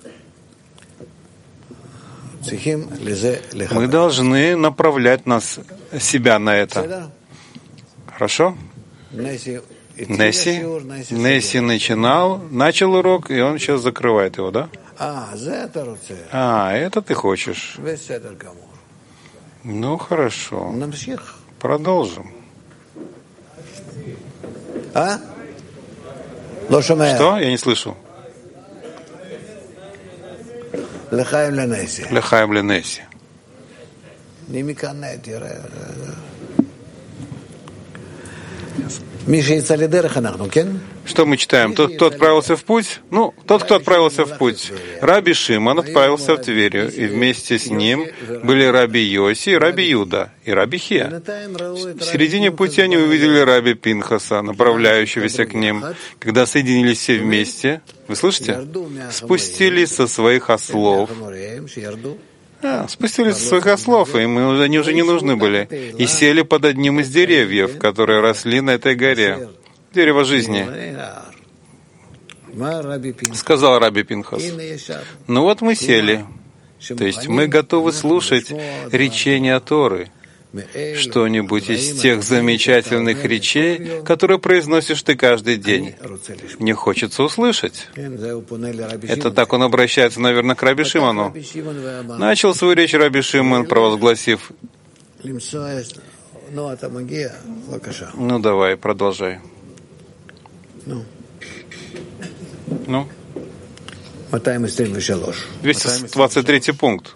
Мы должны направлять себя на это. Хорошо? Несси начал урок, и он сейчас закрывает его, да? Это ты хочешь. Ну, хорошо. Продолжим. Что? Я не слышу. Лехаим ленесси. Что мы читаем? Тот, кто отправился в путь? Тот, кто отправился в путь. Раби Шимон отправился в Тверию, и вместе с ним были Раби Йоси, Раби Юда и Раби Хия. В середине пути они увидели Раби Пинхаса, направляющегося к ним. Когда соединились все вместе, вы слышите? Спустились со своих ослов. Спустились со своих ослов, и они уже не нужны были, и сели под одним из деревьев, которые росли на этой горе. Дерево жизни. Сказал Раби Пинхас. Ну вот мы сели. То есть мы готовы слушать речения Торы, что-нибудь из тех замечательных речей, которые произносишь ты каждый день. Мне хочется услышать. Это так он обращается, наверное, к Раби Шимону. Начал свою речь Раби Шимон, провозгласив: ну давай, продолжай. Ну? 223 пункт.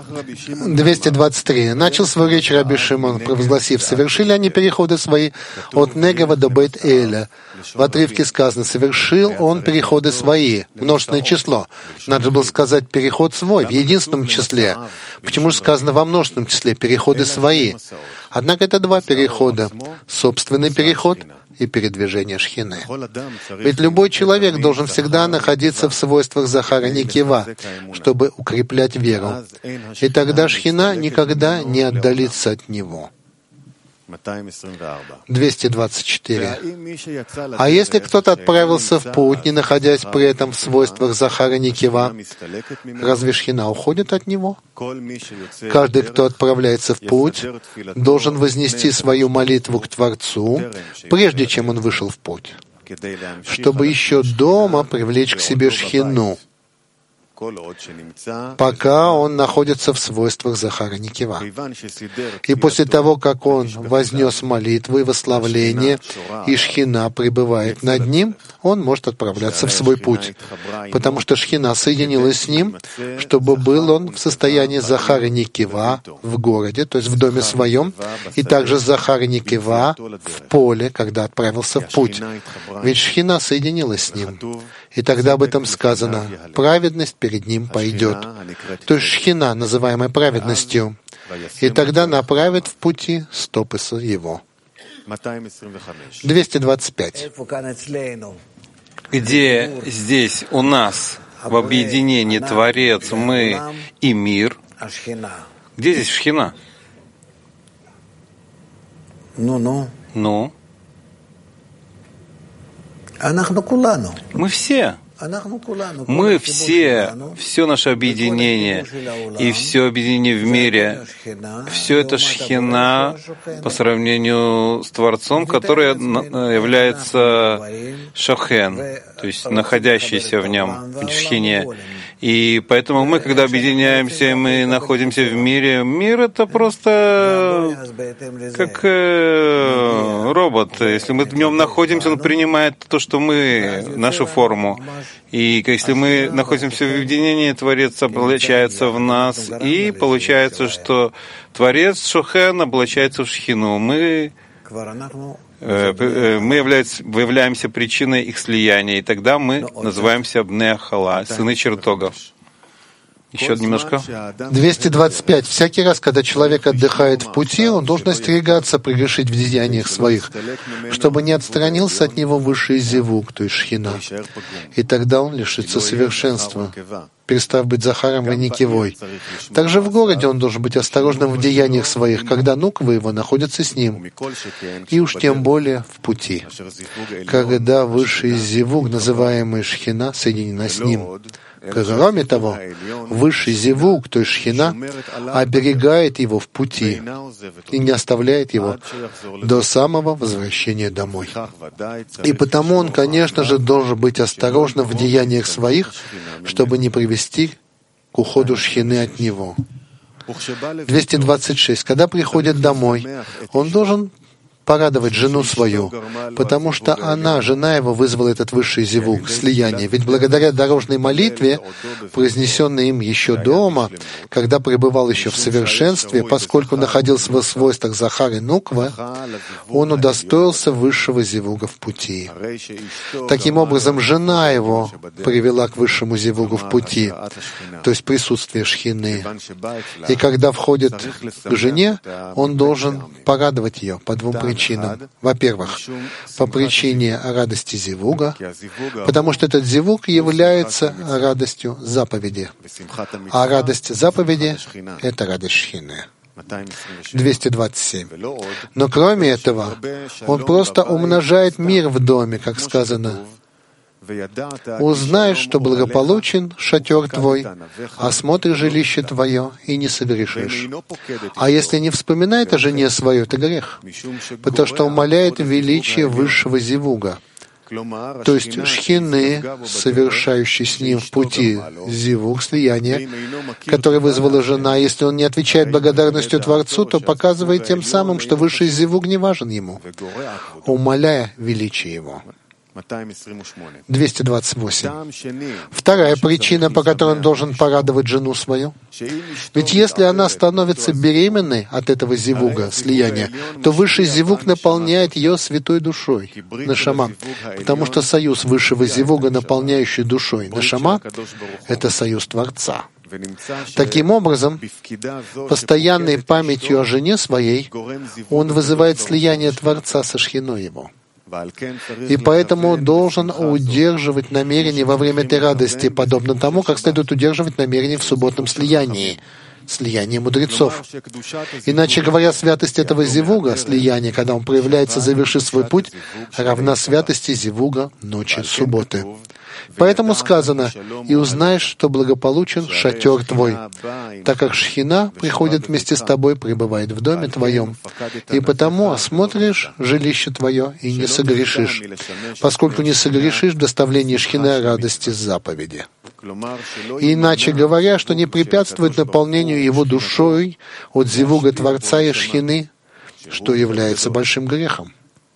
223. Начал свою речь Раби Шимон, провозгласив: совершили они переходы свои от Негева до Бейт-Эля. В отрывке сказано: совершил он переходы свои, множественное число. Надо было сказать переход свой, в единственном числе. Почему же сказано во множественном числе переходы свои? Однако это два перехода: собственный переход и передвижение Шхины. Ведь любой человек должен всегда находиться в свойствах Захара Никива, чтобы укреплять веру. И тогда Шхина никогда не отдалится от него. 224. А если кто-то отправился в путь, не находясь при этом в свойствах Захара Никива, разве Шхина уходит от него? Каждый, кто отправляется в путь, должен вознести свою молитву к Творцу, прежде чем он вышел в путь, чтобы еще дома привлечь к себе Шхину, пока он находится в свойствах Захара Никива. И после того, как он вознес молитву и восславление, и Шхина пребывает над ним, он может отправляться в свой путь, потому что Шхина соединилась с ним, чтобы был он в состоянии Захара Никива в городе, то есть в доме своем, и также Захара Никива в поле, когда отправился в путь. Ведь Шхина соединилась с ним. И тогда об этом сказано: праведность перед ним пойдет. То есть Шхина, называемая праведностью, и тогда направит в пути стопы его. 225. Где здесь у нас в объединении Творец, мы и мир? Где здесь Шхина? Ну? Мы все. Мы все наше объединение и все объединение в мире, все это Шхина по сравнению с Творцом, который является Шохен, то есть находящийся в нем, в Шхине. И поэтому мы, когда объединяемся, мы находимся в мире. Мир — это просто как робот. Если мы в нем находимся, он принимает то, что мы, нашу форму. И если мы находимся в объединении, Творец облачается в нас, и получается, что Творец Шохен облачается в Шхину. Мы являемся причиной их слияния, и тогда мы называемся Бней Ахала, сыны чертогов. Еще немножко. 225. Всякий раз, когда человек отдыхает в пути, он должен остерегаться прегрешить в деяниях своих, чтобы не отстранился от него высший зевук, то есть Шхина. И тогда он лишится совершенства, перестав быть Захаром и Никивой. Также в городе он должен быть осторожным в деяниях своих, когда нуквы его находятся с ним, и уж тем более в пути, когда высший зевук, называемый Шхина, соединена с ним. Кроме того, высший зевук, то есть Шхина, оберегает его в пути и не оставляет его до самого возвращения домой. И потому он, конечно же, должен быть осторожным в деяниях своих, чтобы не привести к уходу Шхины от него. 226. Когда приходит домой, он должен порадовать жену свою, потому что она, жена его, вызвала этот высший зевук, слияние. Ведь благодаря дорожной молитве, произнесенной им еще дома, когда пребывал еще в совершенстве, поскольку находился в свойствах Захар и Нуква, он удостоился высшего зевуга в пути. Таким образом, жена его привела к высшему зевугу в пути, то есть присутствие Шхины. И когда входит к жене, он должен порадовать ее по двум причинам. Во-первых, по причине радости зевуга, потому что этот зевуг является радостью заповеди. А радость заповеди — это радость Шхины. 227. Но кроме этого, он просто умножает мир в доме, как сказано. Узнаешь, что благополучен шатер твой, осмотри жилище твое и не согрешишь. А если не вспоминает о жене своей, это грех, потому что умаляет величие высшего зивуга, то есть шхины, совершающий с ним в пути зивуг, слияние, которое вызвала жена. Если он не отвечает благодарностью Творцу, то показывает тем самым, что высший зивуг не важен ему, умаляя величие его. 228. Вторая причина, по которой он должен порадовать жену свою. Ведь если она становится беременной от этого зивуга, слияния, то высший зивуг наполняет ее святой душой, нашама, потому что союз высшего зивуга, наполняющий душой нашама, это союз Творца. Таким образом, постоянной памятью о жене своей, он вызывает слияние Творца со шхиной его. И поэтому должен удерживать намерение во время этой радости, подобно тому, как следует удерживать намерение в субботном слиянии, слиянии мудрецов. Иначе говоря, святость этого зивуга, слияния, когда он проявляется, завершив свой путь, равна святости зивуга ночи субботы. Поэтому сказано: «И узнаешь, что благополучен шатер твой, так как шхина приходит вместе с тобой, пребывает в доме твоем, и потому осмотришь жилище твое и не согрешишь, поскольку не согрешишь в доставлении шхины радости заповеди». Иначе говоря, что не препятствует наполнению его душой от зивуга Творца и шхины, что является большим грехом.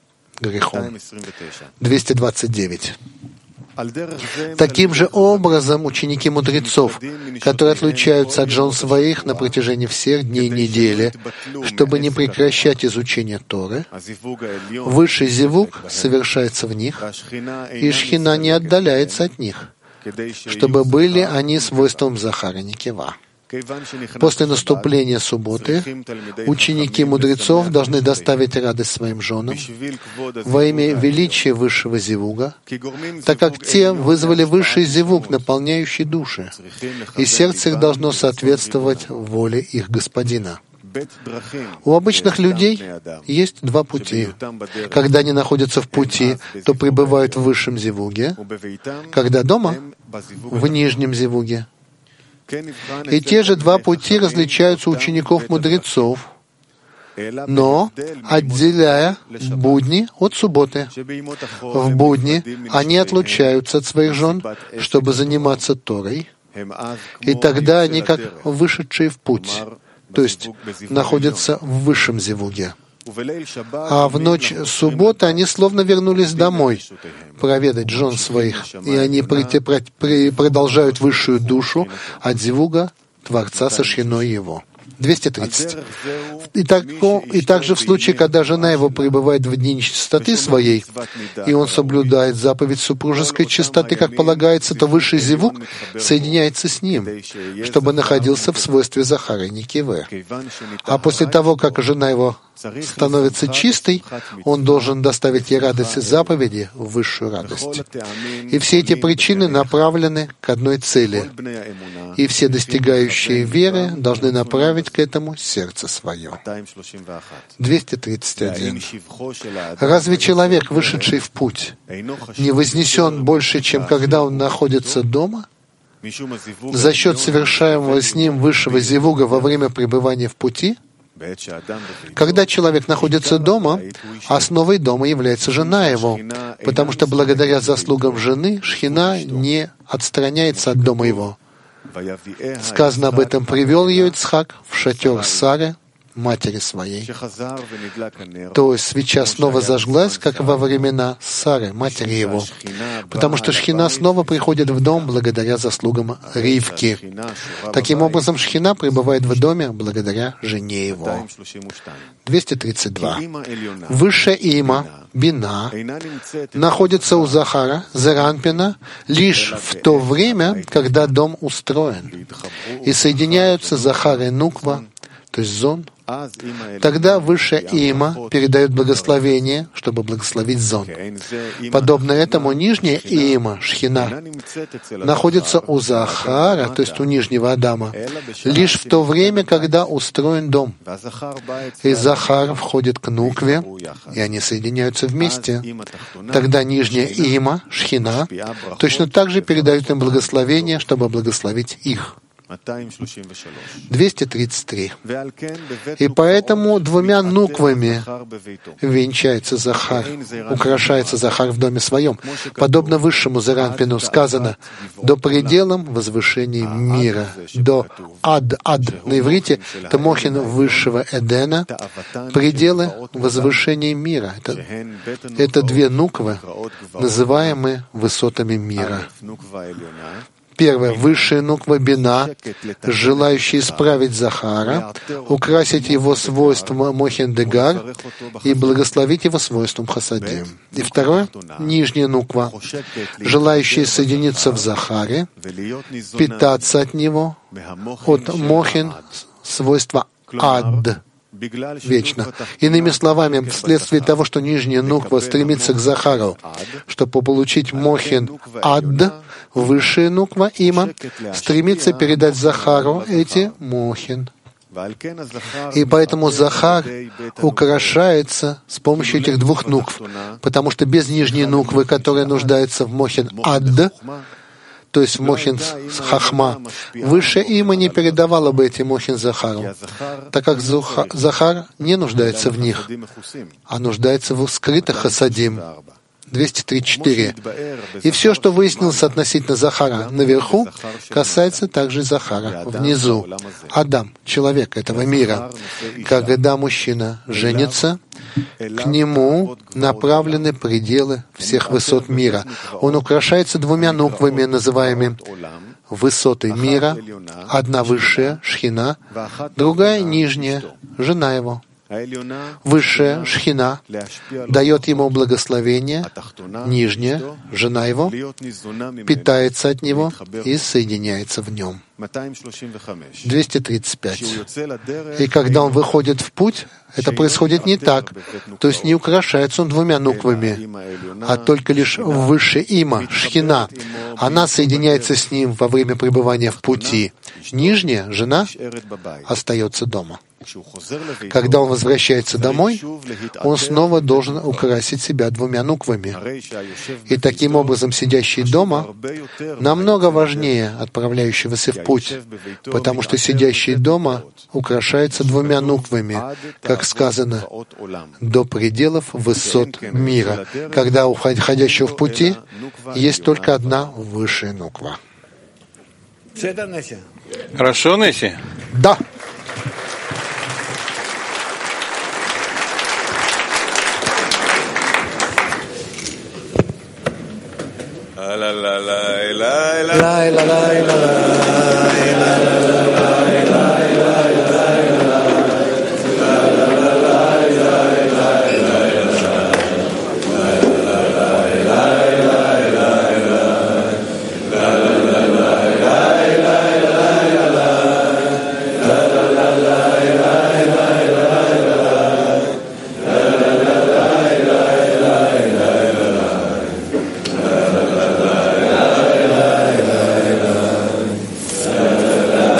229. Таким же образом ученики мудрецов, которые отлучаются от жен своих на протяжении всех дней недели, чтобы не прекращать изучение Торы, высший зивуг совершается в них, и шхина не отдаляется от них, чтобы были они свойством Захара Некева. После наступления субботы ученики мудрецов должны доставить радость своим женам во имя величия высшего зивуга, так как те вызвали высший зивуг, наполняющий души, и сердце их должно соответствовать воле их господина. У обычных людей есть два пути. Когда они находятся в пути, то пребывают в высшем зивуге, когда дома — в нижнем зивуге. И те же два пути различаются у учеников-мудрецов, но отделяя будни от субботы. В будни они отлучаются от своих жен, чтобы заниматься Торой, и тогда они как вышедшие в путь, то есть находятся в высшем зивуге. А в ночь субботы они словно вернулись домой проведать жен своих, и они продолжают высшую душу от зивуга Творца со шхиной его. 230. И также в случае, когда жена его пребывает в дни нечистоты своей, и он соблюдает заповедь супружеской чистоты, как полагается, то высший зивуг соединяется с ним, чтобы находился в свойстве Захара Некевы. А после того, как жена его становится чистой, он должен доставить ей радость заповеди в высшую радость. И все эти причины направлены к одной цели, и все достигающие веры должны направить к этому сердце свое. 231. Разве человек, вышедший в путь, не вознесен больше, чем когда он находится дома? За счет совершаемого с ним высшего зивуга во время пребывания в пути? Когда человек находится дома, основой дома является жена его, потому что благодаря заслугам жены шхина не отстраняется от дома его. Сказано об этом: привел ее Ицхак в шатер Сары, матери своей. То есть свеча снова зажглась, как во времена Сары, матери его, потому что шхина снова приходит в дом благодаря заслугам Ривки. Таким образом, шхина пребывает в доме благодаря жене его. 232. Высшее има, бина, находится у Захара, Зеранпина, лишь в то время, когда дом устроен, и соединяются Захар и Нуква, то есть Зон, Тогда высшая Има передает благословение, чтобы благословить зон. Подобно этому нижняя Има, Шхина, находится у Захара, то есть у нижнего Адама, лишь в то время, когда устроен дом. И Захар входит к Нукве, и они соединяются вместе. Тогда нижняя Има, Шхина, точно так же передает им благословение, чтобы благословить их. 233. И поэтому двумя нуквами венчается Захар, украшается Захар в доме своем. Подобно высшему Заранпину сказано «до пределам возвышения мира». До ад на иврите — это мохин высшего Эдена, пределы возвышения мира. Это две нуквы, называемые высотами мира. Первое. Высшая нуква Бина, желающая исправить Захара, украсить его свойством Мохин-Дегар и благословить его свойством Хасадим. И второе. Нижняя нуква, желающая соединиться в Захаре, питаться от него, от Мохин, свойства Ад, вечно. Иными словами, вследствие того, что нижняя нуква стремится к Захару, чтобы получить Мохин Ад, высшая нуква Има стремится передать Захару эти Мохин. И поэтому Захар украшается с помощью этих двух нукв, потому что без нижней нуквы, которая нуждается в Мохин Ад, то есть в Мохин Хахма, высшая Има не передавала бы эти Мохин Захару, так как Захар не нуждается в них, а нуждается в скрытых Хасадим. 234. И все, что выяснилось относительно Захара наверху, касается также Захара внизу. Адам, человек этого мира. Когда мужчина женится, к нему направлены пределы всех высот мира. Он украшается двумя нуквами, называемыми высоты мира. Одна высшая, Шхина, другая нижняя, жена его. Высшая Шхина дает ему благословение, нижняя, жена его, питается от него и соединяется в нем. 235. И когда он выходит в путь, это происходит не так, то есть не украшается он двумя нуквами, а только лишь высшая Има, Шхина. Она соединяется с ним во время пребывания в пути. Нижняя, жена, остается дома. Когда он возвращается домой, он снова должен украсить себя двумя нуквами. И таким образом сидящий дома намного важнее отправляющегося в путь, потому что сидящий дома украшается двумя нуквами, как сказано, до пределов высот мира, когда у ходящего в пути есть только одна высшая нуква. Хорошо, Несси? Да. La la la la la la la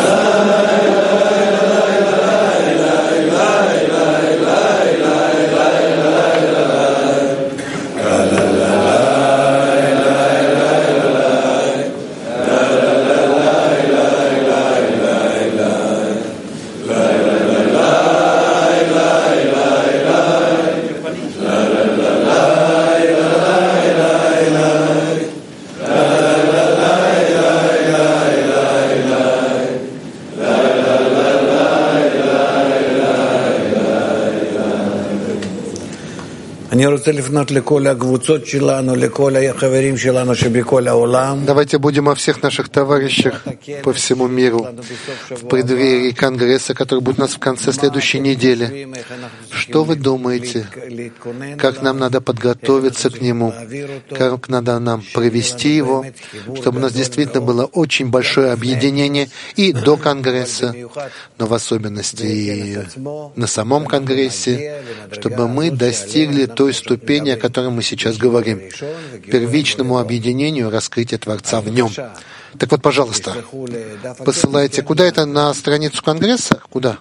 Давайте будем о всех наших товарищах по всему миру в преддверии Конгресса, который будет у нас в конце следующей недели. Что вы думаете? Как нам надо подготовиться к нему? Как надо нам провести его, чтобы у нас действительно было очень большое объединение и до Конгресса, но в особенности и на самом Конгрессе, чтобы мы достигли той ступени, о которой мы сейчас говорим, первичному объединению раскрытия Творца в нем. Так вот, пожалуйста, посылайте. Куда это? На страницу Конгресса? Куда?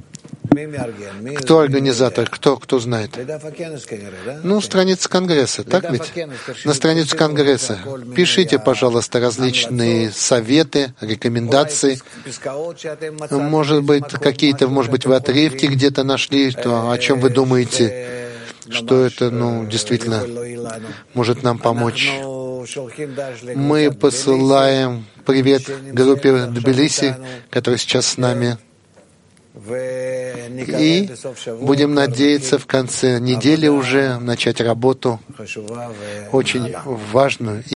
Кто организатор? Кто знает? Ну, страница Конгресса, так ведь? На страницу Конгресса. Пишите, пожалуйста, различные советы, рекомендации. Может быть, какие-то, вы отрывки где-то нашли, о чем вы думаете, что это, действительно может нам помочь. Мы посылаем привет группе Тбилиси, которая сейчас с нами. И будем надеяться в конце недели уже начать работу очень важную